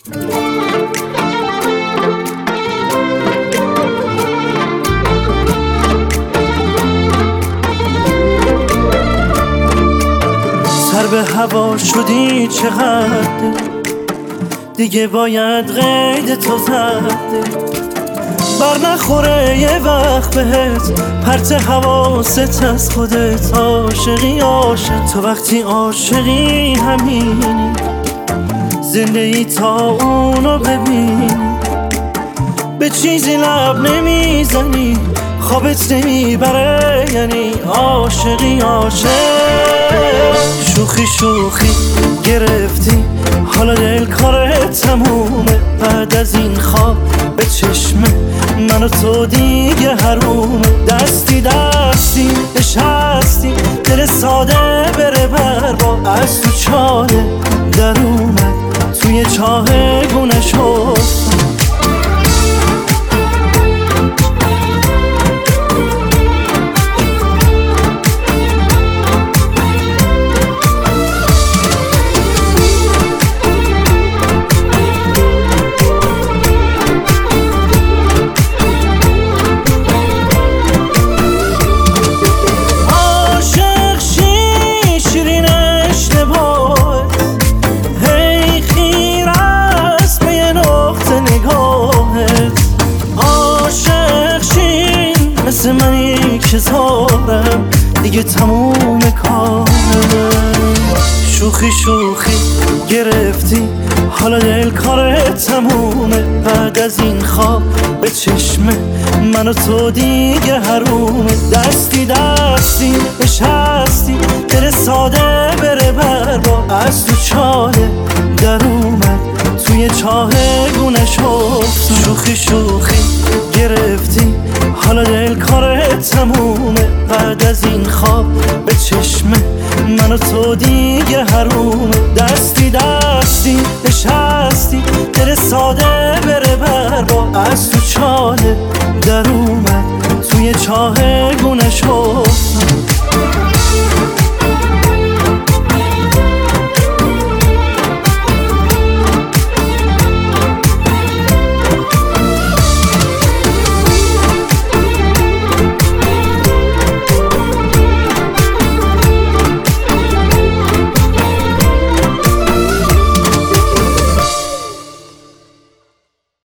سر به هوا شدی چقدر دیگه باید قید تو زده بر نخوره یه وقت بهت پرت حواست از خودت عاشقی عاشق تو وقتی عاشقی همینی زنده ای تا اونو ببینی به چیزی لب نمیزنی خوابت نمیبره یعنی عاشقی عاشق شوخی شوخی گرفتی حالا دل کارت تمومه بعد از این خواب به چشم من و تو دیگه حرومه دستی دستی نشستی دل ساده بره بر با از تو چاله در اومد توی چاه گونه شد مثل منی که زارم دیگه تموم کاره شوخی شوخی گرفتی حالا دل کارت تمومه بعد از این خواب به چشم من و تو دیگه حرومه دستی دستی نشستی دل ساده بره بر با از تو چاله در اومد توی چاه گونه شد شوخی شوخی گرفتی حالا دل کارت تمومه بعد از این خواب به چشم من و تو دیگه حرومه دستی دستی نشستی دل ساده بره بر با از تو چاله در اومد توی چاه گونه شد